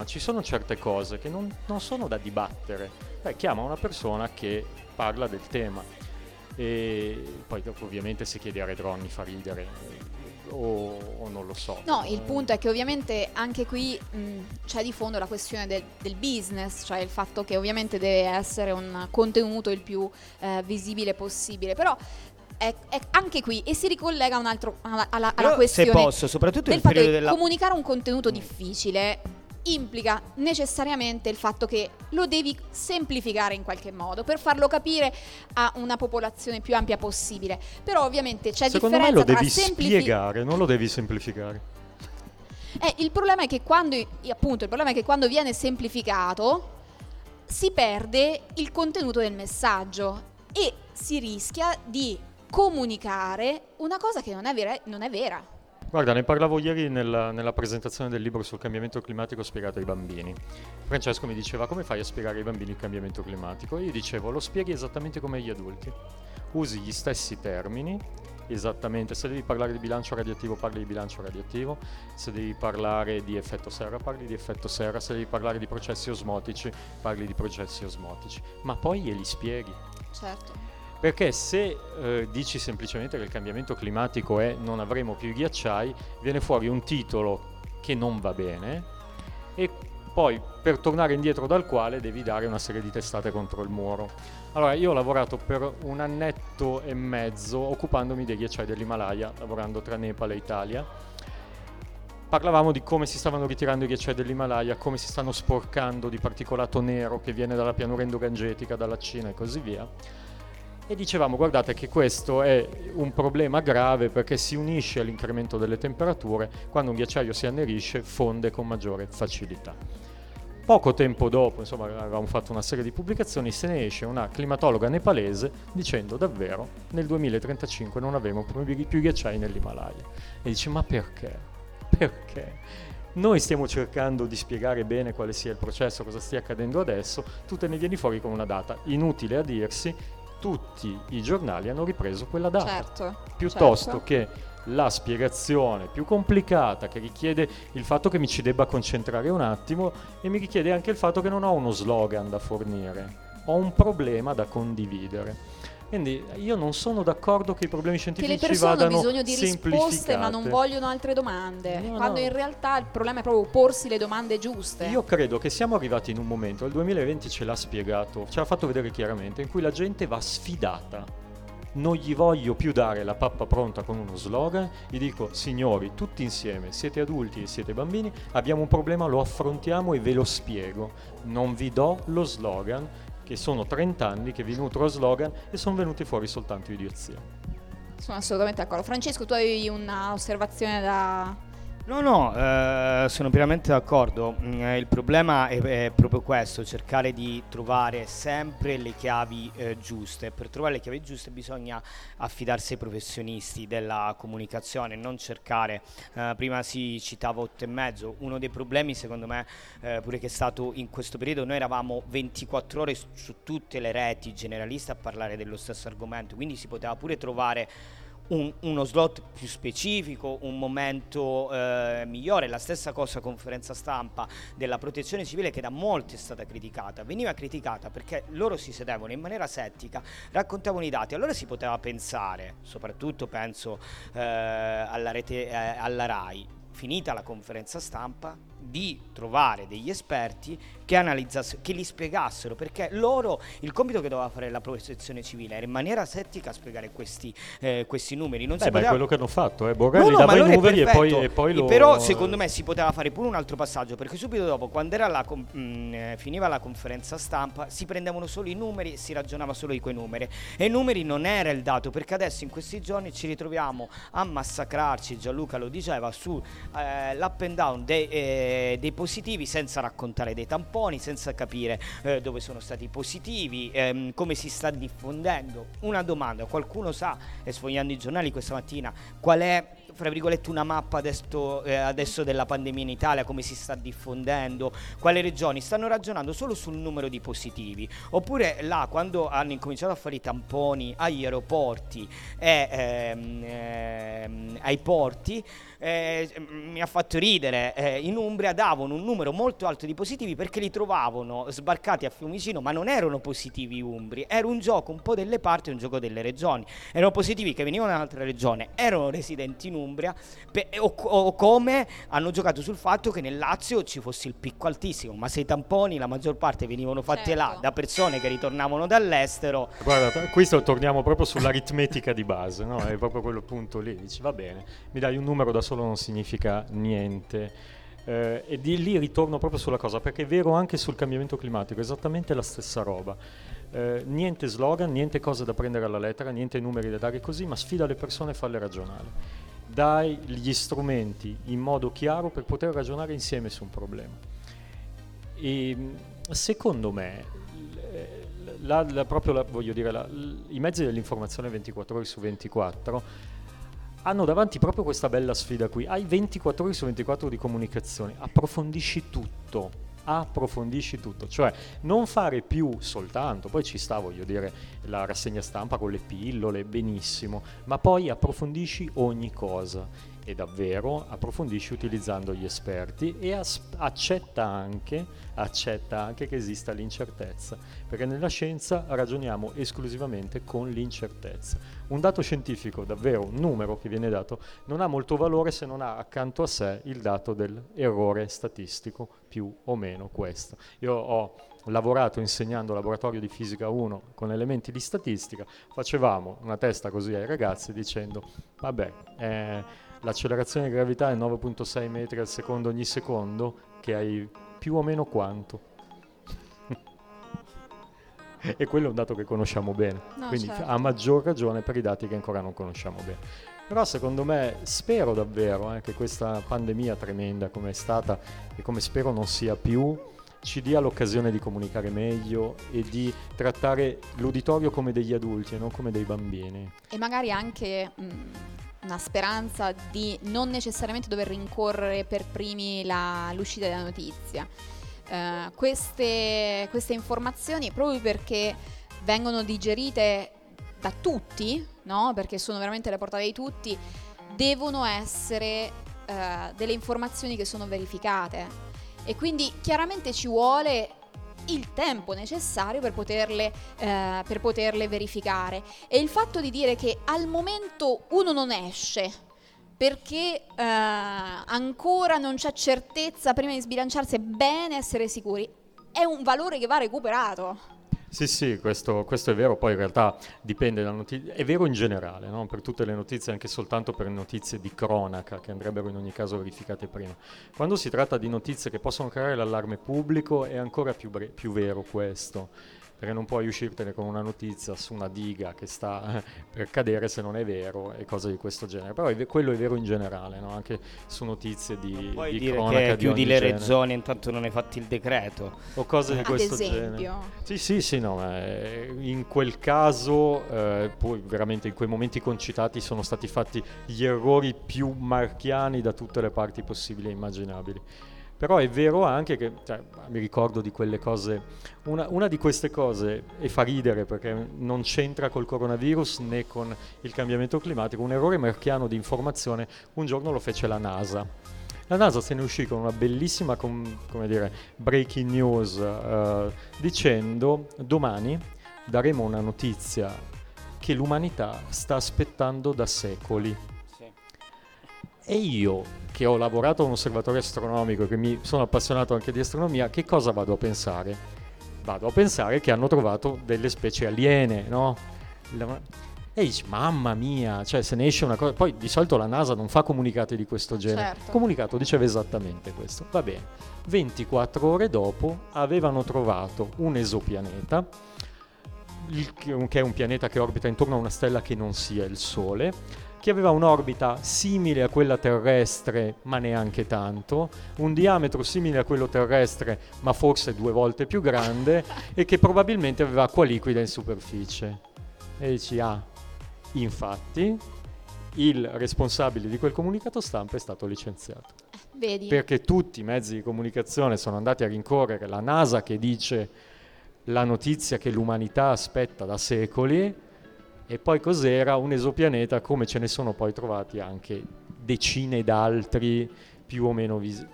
ci sono certe cose che non sono da dibattere. Chiama una persona che parla del tema, e poi dopo ovviamente se chiede a Redronni fa ridere, o non lo so. No, il punto è che ovviamente anche qui c'è di fondo la questione del business, cioè il fatto che ovviamente deve essere un contenuto il più visibile possibile, però è anche qui, e si ricollega un altro alla questione, se posso, soprattutto del nel fatto periodo che della comunicare un contenuto difficile implica necessariamente il fatto che lo devi semplificare in qualche modo per farlo capire a una popolazione più ampia possibile. Però ovviamente c'è secondo differenza me lo tra devi spiegare, non lo devi semplificare. il problema è che quando viene semplificato si perde il contenuto del messaggio e si rischia di comunicare una cosa che non è vera. Guarda, ne parlavo ieri nella presentazione del libro sul cambiamento climatico spiegato ai bambini. Francesco mi diceva: come fai a spiegare ai bambini il cambiamento climatico? E io dicevo: lo spieghi esattamente come agli adulti. Usi gli stessi termini, esattamente. Se devi parlare di bilancio radioattivo, parli di bilancio radioattivo. Se devi parlare di effetto serra, parli di effetto serra. Se devi parlare di processi osmotici, parli di processi osmotici. Ma poi glieli spieghi. Certo. Perché se dici semplicemente che il cambiamento climatico è non avremo più i ghiacciai, viene fuori un titolo che non va bene, e poi per tornare indietro dal quale devi dare una serie di testate contro il muro. Allora, io ho lavorato per 1 annetto e mezzo occupandomi dei ghiacciai dell'Himalaya, lavorando tra Nepal e Italia. Parlavamo di come si stavano ritirando i ghiacciai dell'Himalaya, come si stanno sporcando di particolato nero che viene dalla pianura endogangetica, dalla Cina e così via. E dicevamo: guardate che questo è un problema grave perché si unisce all'incremento delle temperature. Quando un ghiacciaio si annerisce, fonde con maggiore facilità. Poco tempo dopo, insomma, avevamo fatto una serie di pubblicazioni, se ne esce una climatologa nepalese dicendo: davvero nel 2035 non avremo più ghiacciai nell'Himalaya. E dice: ma perché? Perché? Noi stiamo cercando di spiegare bene quale sia il processo, cosa stia accadendo adesso, tu te ne vieni fuori con una data. Inutile a dirsi, tutti i giornali hanno ripreso quella data. Certo. Piuttosto che la spiegazione più complicata, che richiede il fatto che mi ci debba concentrare un attimo, e mi richiede anche il fatto che non ho uno slogan da fornire, ho un problema da condividere. Quindi io non sono d'accordo che i problemi scientifici che le persone hanno vadano bisogno di risposte ma non vogliono altre domande, quando in realtà il problema è proprio porsi le domande giuste. Io credo che siamo arrivati in un momento, il 2020 ce l'ha spiegato, ce l'ha fatto vedere chiaramente, in cui la gente va sfidata. Non gli voglio più dare la pappa pronta con uno slogan, gli dico: signori, tutti insieme, siete adulti e siete bambini, abbiamo un problema, lo affrontiamo e ve lo spiego. Non vi do lo slogan, che sono 30 anni che vi nutro slogan e sono venuti fuori soltanto idiozie. Sono assolutamente d'accordo. Francesco, tu avevi una osservazione da... No, sono pienamente d'accordo. Il problema è proprio questo, cercare di trovare sempre le chiavi giuste. Per trovare le chiavi giuste bisogna affidarsi ai professionisti della comunicazione, non cercare, prima si citava 8,5, uno dei problemi secondo me pure che è stato in questo periodo, noi eravamo 24 ore su tutte le reti generaliste a parlare dello stesso argomento, quindi si poteva pure trovare uno slot più specifico, un momento migliore. La stessa cosa conferenza stampa della protezione civile, che da molti è stata criticata, veniva criticata perché loro si sedevano in maniera settica, raccontavano i dati, allora si poteva pensare, soprattutto penso alla rete, alla RAI, finita la conferenza stampa, di trovare degli esperti che analizzassero, che li spiegassero, perché loro, il compito che doveva fare la protezione civile era in maniera settica spiegare questi numeri. Non si poteva... è quello che hanno fatto, Borrelli no, dava i numeri e poi lo... Però secondo me si poteva fare pure un altro passaggio, perché subito dopo, quando era finiva la conferenza stampa, si prendevano solo i numeri e si ragionava solo di quei numeri, e i numeri non era il dato, perché adesso in questi giorni ci ritroviamo a massacrarci, Gianluca lo diceva, su l'up and down dei positivi, senza raccontare dei tamponi, senza capire dove sono stati positivi, come si sta diffondendo. Una domanda: qualcuno sa, e sfogliando i giornali questa mattina, qual è fra virgolette una mappa adesso della pandemia in Italia, come si sta diffondendo, quali regioni stanno ragionando solo sul numero di positivi, oppure là quando hanno incominciato a fare i tamponi agli aeroporti e ai porti, mi ha fatto ridere, in Umbria davano un numero molto alto di positivi perché li trovavano sbarcati a Fiumicino, ma non erano positivi umbri, era un gioco un po' delle parti, un gioco delle regioni, erano positivi che venivano da un'altra regione, erano residenti in Umbria, o come hanno giocato sul fatto che nel Lazio ci fosse il picco altissimo, ma se i tamponi la maggior parte venivano fatti là da persone che ritornavano dall'estero. Guarda, qui torniamo proprio sull'aritmetica di base, no? È proprio quello punto lì, dici va bene, mi dai un numero da solo non significa niente, e di lì ritorno proprio sulla cosa, perché è vero anche sul cambiamento climatico, esattamente la stessa roba, niente slogan, niente cose da prendere alla lettera, niente numeri da dare così, ma sfida le persone e farle ragionare, dai gli strumenti in modo chiaro per poter ragionare insieme su un problema. E secondo me i mezzi dell'informazione 24 ore su 24 hanno davanti proprio questa bella sfida qui. Hai 24 ore su 24 di comunicazione, approfondisci tutto, cioè non fare più soltanto, poi ci sta, voglio dire, la rassegna stampa con le pillole, benissimo, ma poi approfondisci ogni cosa. E davvero approfondisci utilizzando gli esperti e accetta anche che esista l'incertezza, perché nella scienza ragioniamo esclusivamente con l'incertezza. Un dato scientifico, davvero un numero che viene dato, non ha molto valore se non ha accanto a sé il dato dell'errore statistico, più o meno questo. Io ho lavorato insegnando laboratorio di fisica 1 con elementi di statistica, facevamo una testa così ai ragazzi dicendo vabbè, l'accelerazione di gravità è 9.6 metri al secondo ogni secondo, che hai più o meno quanto? E quello è un dato che conosciamo bene, quindi certo. a maggior ragione per i dati che ancora non conosciamo bene. Però secondo me, spero davvero che questa pandemia tremenda come è stata e come spero non sia più, ci dia l'occasione di comunicare meglio e di trattare l'uditorio come degli adulti e non come dei bambini. E magari anche una speranza di non necessariamente dover rincorrere per primi l'uscita della notizia. Queste informazioni, proprio perché vengono digerite da tutti, no? Perché sono veramente alla portata di tutti, devono essere delle informazioni che sono verificate, e quindi chiaramente ci vuole il tempo necessario per poterle verificare. E il fatto di dire che al momento uno non esce perché ancora non c'è certezza prima di sbilanciarsi, è bene essere sicuri, è un valore che va recuperato. Sì, questo è vero, poi in realtà dipende dalla notizia, è vero in generale, no? Per tutte le notizie, anche soltanto per notizie di cronaca che andrebbero in ogni caso verificate prima. Quando si tratta di notizie che possono creare l'allarme pubblico è ancora più vero questo, perché non puoi uscirtene con una notizia su una diga che sta per cadere se non è vero e cose di questo genere, però quello è vero in generale, no? Anche su notizie di puoi di dire cronaca che di chiudi ogni le genere. regioni intanto non hai fatto il decreto O cose di Ad questo esempio. genere. Sì, no, in quel caso, poi veramente in quei momenti concitati sono stati fatti gli errori più marchiani da tutte le parti possibili e immaginabili. Però è vero anche che, mi ricordo di quelle cose, una di queste cose, e fa ridere perché non c'entra col coronavirus né con il cambiamento climatico, un errore marchiano di informazione, un giorno lo fece la NASA. La NASA se ne uscì con una bellissima breaking news dicendo: domani daremo una notizia che l'umanità sta aspettando da secoli. E io, che ho lavorato a un osservatorio astronomico e che mi sono appassionato anche di astronomia, che cosa vado a pensare? Vado a pensare che hanno trovato delle specie aliene, no? E dici, mamma mia, cioè se ne esce una cosa. Poi di solito la NASA non fa comunicati di questo genere. Certo. Il comunicato diceva esattamente questo. Va bene, 24 ore dopo avevano trovato un esopianeta, che è un pianeta che orbita intorno a una stella che non sia il Sole, che aveva un'orbita simile a quella terrestre, ma neanche tanto, un diametro simile a quello terrestre, ma forse 2 volte più grande, e che probabilmente aveva acqua liquida in superficie. E dici, infatti, il responsabile di quel comunicato stampa è stato licenziato. Vedi? Perché tutti i mezzi di comunicazione sono andati a rincorrere la NASA che dice la notizia che l'umanità aspetta da secoli, e poi cos'era? Un esopianeta, come ce ne sono poi trovati anche decine d'altri più o meno